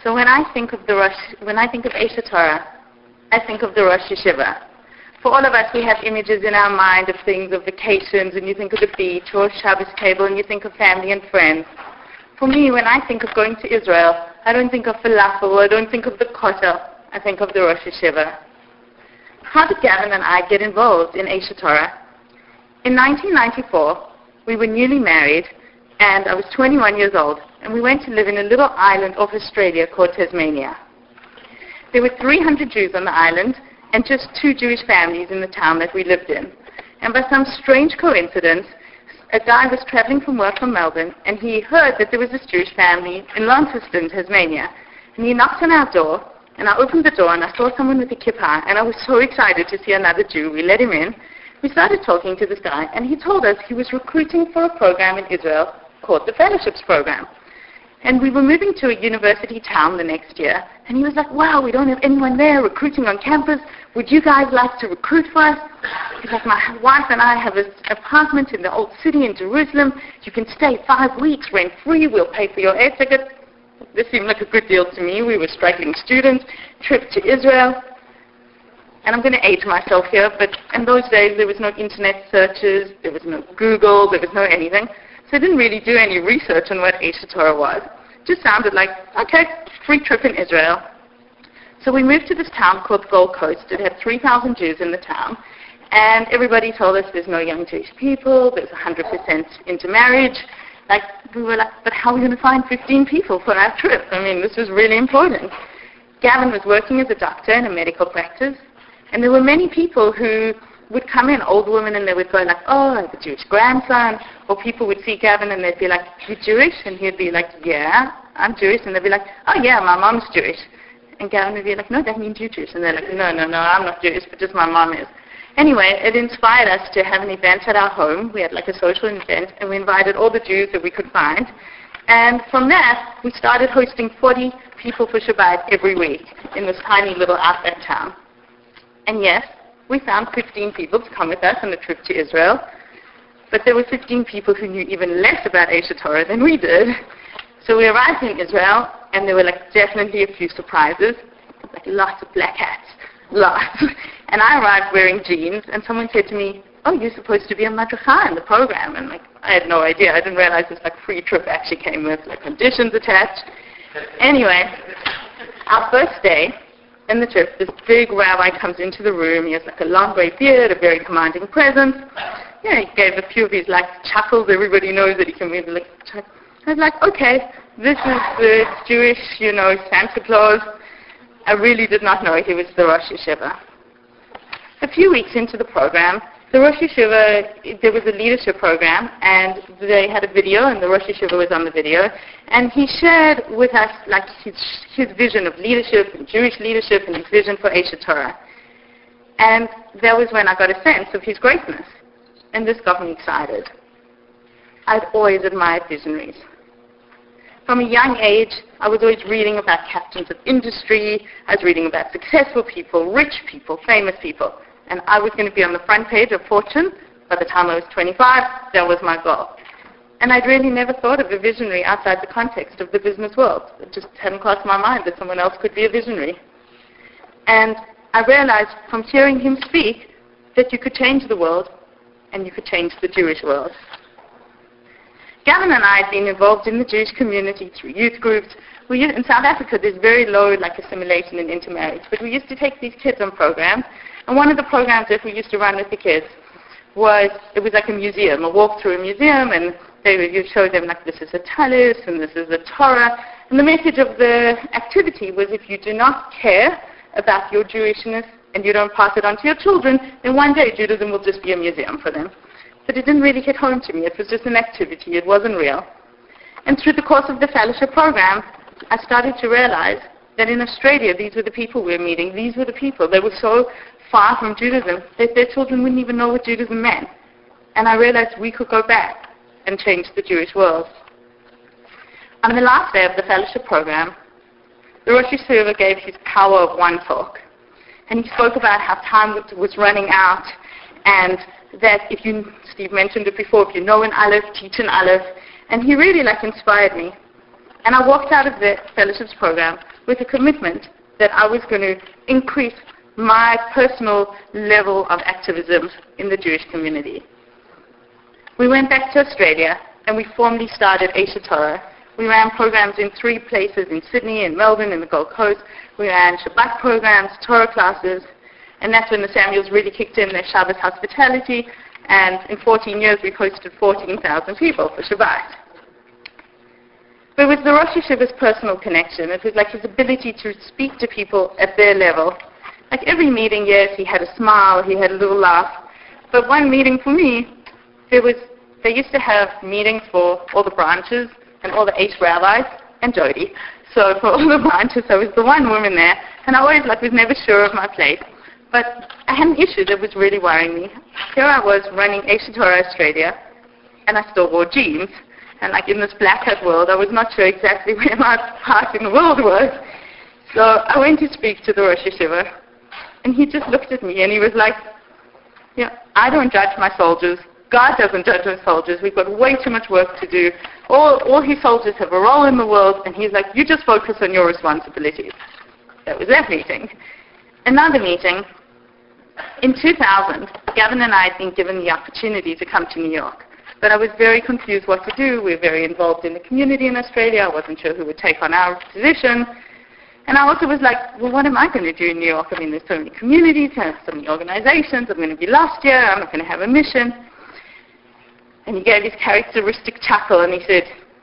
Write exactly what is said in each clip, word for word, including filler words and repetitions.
So when I think of the Rosh, when I think of Aish HaTorah, I think of the Rosh Yeshiva. For all of us, we have images in our mind of things, of vacations, and you think of the beach or Shabbos table, and you think of family and friends. For me, when I think of going to Israel, I don't think of falafel, I don't think of the kotel, I think of the Rosh Yeshiva. How did Gavin and I get involved in Aish HaTorah? In nineteen ninety-four, we were newly married, and I was twenty-one years old, and we went to live in a little island off Australia called Tasmania. There were three hundred Jews on the island, and just two Jewish families in the town that we lived in. And by some strange coincidence, a guy was traveling from work from Melbourne, and he heard that there was this Jewish family in Launceston, Tasmania. And he knocked on our door, and I opened the door, and I saw someone with a kippah, and I was so excited to see another Jew. We let him in. We started talking to this guy, and he told us he was recruiting for a program in Israel called the Fellowships Program. And we were moving to a university town the next year, and he was like, wow, we don't have anyone there recruiting on campus. Would you guys like to recruit for us? He's like, my wife and I have an apartment in the old city in Jerusalem. You can stay five weeks rent-free. We'll pay for your air ticket. This seemed like a good deal to me. We were struggling students, trip to Israel. And I'm going to age myself here, but in those days there was no internet searches, there was no Google, there was no anything. So I didn't really do any research on what Aish HaTorah was. It just sounded like, okay, free trip in Israel. So we moved to this town called Gold Coast. It had three thousand Jews in the town. And everybody told us there's no young Jewish people, there's one hundred percent into marriage. Like, we were like, but how are we going to find fifteen people for our trip? I mean, this was really important. Gavin was working as a doctor in a medical practice. And there were many people who would come in, old women, and they would go like, oh, I have a Jewish grandson. Or people would see Gavin and they'd be like, you Jewish? And he'd be like, yeah, I'm Jewish. And they'd be like, oh yeah, my mom's Jewish. And Gavin would be like, no, that means you're Jewish. And they're like, no, no, no, I'm not Jewish, but just my mom is. Anyway, it inspired us to have an event at our home. We had like a social event, and we invited all the Jews that we could find. And from that, we started hosting forty people for Shabbat every week in this tiny little outback town. And yes, we found fifteen people to come with us on a trip to Israel. But there were fifteen people who knew even less about Aish HaTorah than we did. So we arrived in Israel, and there were like definitely a few surprises, like lots of black hats, lots. And I arrived wearing jeans, and someone said to me, oh, you're supposed to be a madracha in the program. And like, I had no idea. I didn't realize this like free trip actually came with like conditions attached. Anyway, our first day in the trip, this big rabbi comes into the room. He has like a long grey beard, a very commanding presence. Yeah, he gave a few of his like chuckles. Everybody knows that he can maybe like chuckle. I was like, okay, this is the Jewish, you know, Santa Claus. I really did not know he was the Rosh Yeshiva. A few weeks into the program, the Rosh Yeshiva, there was a leadership program, and they had a video, and the Rosh Yeshiva was on the video, and he shared with us like his, his vision of leadership, and Jewish leadership, and his vision for Aish HaTorah. And that was when I got a sense of his greatness, and this got me excited. I'd always admired visionaries. From a young age, I was always reading about captains of industry. I was reading about successful people, rich people, famous people. And I was going to be on the front page of Fortune. By the time I was twenty-five, that was my goal. And I'd really never thought of a visionary outside the context of the business world. It just hadn't crossed my mind that someone else could be a visionary. And I realized from hearing him speak that you could change the world, and you could change the Jewish world. Gavin and I had been involved in the Jewish community through youth groups. We used, in South Africa, there's very low like assimilation and intermarriage, but we used to take these kids on programs. And one of the programs that we used to run with the kids was, it was like a museum, a walk through a museum, and they would, you'd show them like this is a talus and this is a Torah. And the message of the activity was if you do not care about your Jewishness and you don't pass it on to your children, then one day Judaism will just be a museum for them. But it didn't really hit home to me. It was just an activity. It wasn't real. And through the course of the fellowship program, I started to realize that in Australia, these were the people we were meeting. These were the people. They were so far from Judaism that their children wouldn't even know what Judaism meant. And I realized we could go back and change the Jewish world. On the last day of the fellowship program, the Rosh Yeshiva gave his power of one talk. And he spoke about how time was running out, and that if you, Steve mentioned it before, if you know an Aleph, teach an Aleph. And he really like inspired me. And I walked out of the fellowships program with a commitment that I was going to increase my personal level of activism in the Jewish community. We went back to Australia and we formally started Aish HaTorah. We ran programs in three places, in Sydney, in Melbourne, in the Gold Coast. We ran Shabbat programs, Torah classes, and that's when the Samuels really kicked in their Shabbos hospitality, and in fourteen years we hosted fourteen thousand people for Shabbat. But it was the Rosh Yeshiva's personal connection. It was like his ability to speak to people at their level. Like every meeting, yes, he had a smile, he had a little laugh. But one meeting for me, there was, they used to have meetings for all the branches and all the Aish rabbis and Jody. So for all the branches, I was the one woman there, and I always like was never sure of my place. But I had an issue that was really worrying me. Here I was running Aish HaTorah Australia, and I still wore jeans. And like in this black hat world, I was not sure exactly where my part in the world was. So I went to speak to the Rosh Yeshiva, and he just looked at me and he was like, "Yeah, I don't judge my soldiers. God doesn't judge his soldiers. We've got way too much work to do. All, all his soldiers have a role in the world," and he's like, "You just focus on your responsibilities." That was that meeting. Another meeting, in two thousand, Gavin and I had been given the opportunity to come to New York. But I was very confused what to do. We were very involved in the community in Australia. I wasn't sure who would take on our position. And I also was like, well, what am I going to do in New York? I mean, there's so many communities, so many organizations. I'm going to be lost here. I'm not going to have a mission. And he gave his characteristic chuckle and he said,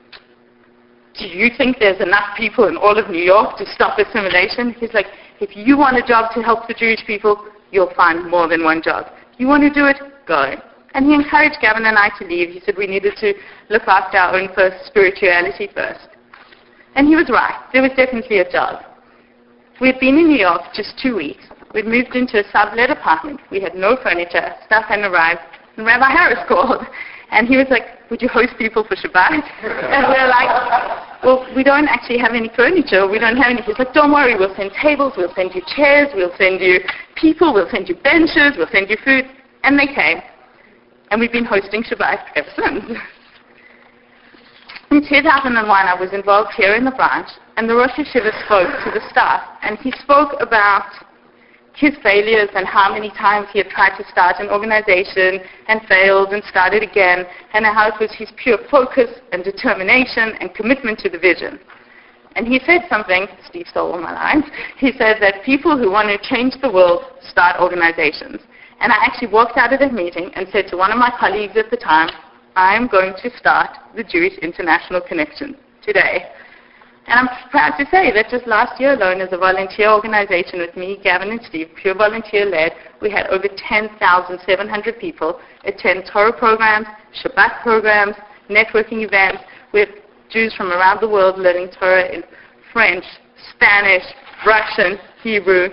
"Do you think there's enough people in all of New York to stop assimilation?" He's like, "If you want a job to help the Jewish people, you'll find more than one job. You want to do it? Go." And he encouraged Gavin and I to leave. He said we needed to look after our own first spirituality first. And he was right. There was definitely a job. We had been in New York just two weeks. We'd moved into a sublet apartment. We had no furniture. Stuff hadn't arrived. And Rabbi Harris called. And he was like, "Would you host people for Shabbat?" And we were like, "Well, we don't actually have any furniture. We don't have any." He's like, "Don't worry. We'll send tables. We'll send you chairs. We'll send you people. We'll send you benches. We'll send you food." And they came. And we've been hosting Shabbat ever since. In two thousand one, I was involved here in the branch, and the Rosh Yeshiva spoke to the staff, and he spoke about his failures and how many times he had tried to start an organization and failed and started again, and how it was his pure focus and determination and commitment to the vision. And he said something, Steve stole all my lines, he said that people who want to change the world start organizations. And I actually walked out of that meeting and said to one of my colleagues at the time, "I am going to start the Jewish International Connection today." And I'm proud to say that just last year alone, as a volunteer organization with me, Gavin and Steve, pure volunteer-led, we had over ten thousand seven hundred people attend Torah programs, Shabbat programs, networking events with Jews from around the world learning Torah in French, Spanish, Russian, Hebrew.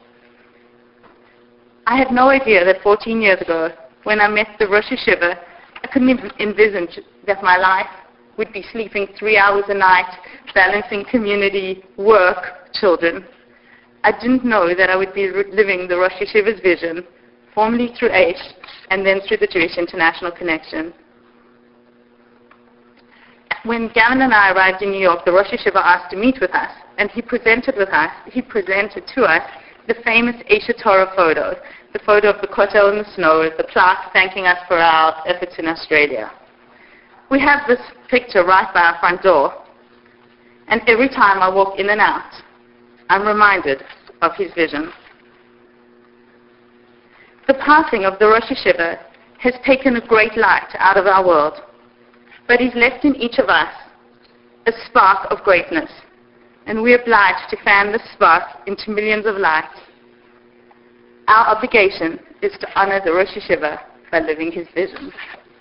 I had no idea that fourteen years ago, when I met the Rosh Yeshiva, I couldn't even envisage that my life would be sleeping three hours a night, balancing community, work, children. I didn't know that I would be living the Rosh Yeshiva's vision, formerly through Aish, and then through the Jewish International Connection. When Gavin and I arrived in New York, the Rosh Yeshiva asked to meet with us, and he presented with us, he presented to us the famous Aish HaTorah photo, the photo of the Kotel in the snow, the plaque thanking us for our efforts in Australia. We have this picture right by our front door, and every time I walk in and out, I'm reminded of his vision. The passing of the Rosh Yeshiva has taken a great light out of our world, but he's left in each of us a spark of greatness, and we're obliged to fan the spark into millions of lights. Our obligation is to honor the Rosh Yeshiva by living his vision.